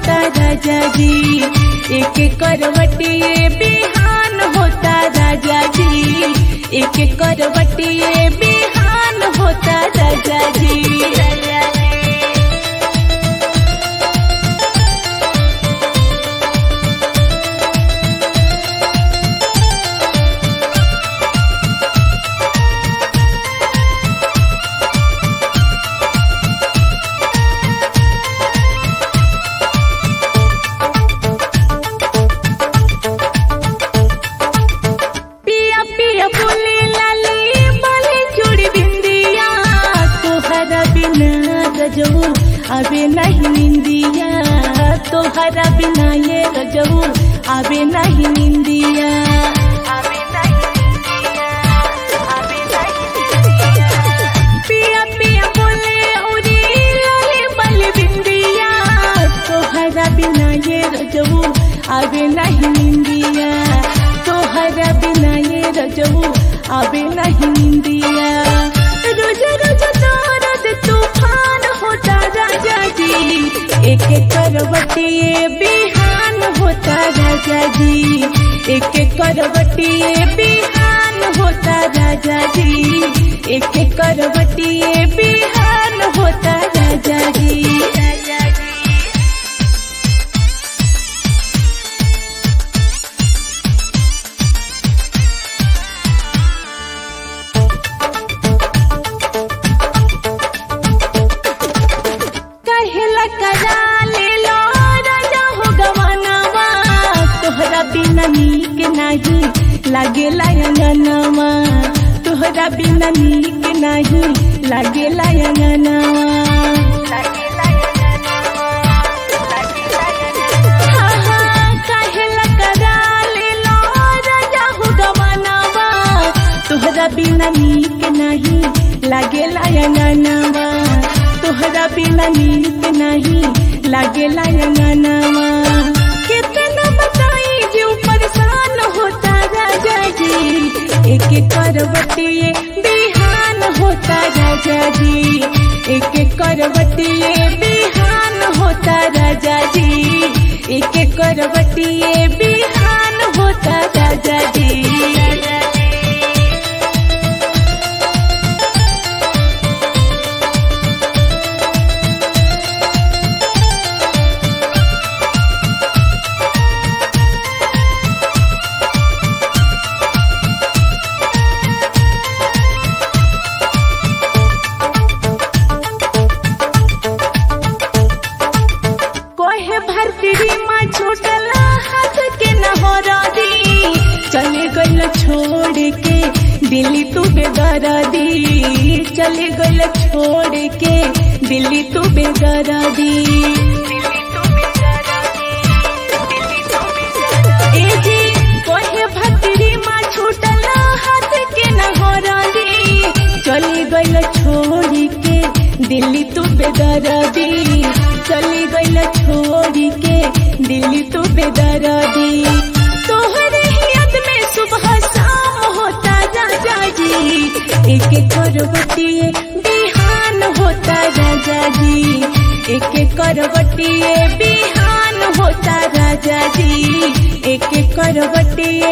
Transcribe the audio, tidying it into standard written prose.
होता राजा जी, एक करवटिए बिहान होता राजा जी, एक करवटिए बिहान होता राजा जी। अबे नहीं निंदिया तोहरा बिना ये रजऊ, अबे नहीं निंदिया, अबे नहीं निंदिया, अबे नहीं निंदिया। पिया पिया बोले उरी लाले बल बिंदिया, तोहरा बिना ये रजऊ, अबे नहीं निंदिया, तोहरा बिना ये रजऊ, अबे नहीं निंदिया। रोज रोज दर्द तूफान होता राजा जी, एक करवटिए बिहान होता राजा जी, एक करवटिए बिहान होता राजा जी, एक करवटिए बिहान होता राजा जी। बिना नीक नहीं लागेला अंगनवा, तोहरा बिना नीक नहीं लागेला अंगनवा, हाँ हाँ काहेला करा ले लो राजा हो गवनवा, तोहरा बिना नीक नहीं लागेला अंगनवा, तोहरा बिना नीक नहीं लागेला अंगनवा। कितना बताई जो परेशान होता राजा जी, एक करवटिए बिहान होता राजा जी, एक करवटिए बिहान होता राजा जी, एक करवटिए बिहान होता राजा जी। छूटला हाथ के न हो दी, चले गइल छोड़ के दिल्ली तू बेदर्दी, चले गइल छोड़ के दिल्ली तू बेदर्दी। ए जी कोहे भतरी माँ छूटला हाथ के न हो दी, चले गइल छोड़ के दिल्ली तू बेदर्दी, चली गइल छोड़ के दिल्ली तू बेदर्दी। तोहरे याद में सुबह शाम होता राजा जी, एक करवटिए बिहान होता राजा जी, एक करवटिए बिहान होता राजा जी, एक करवटिए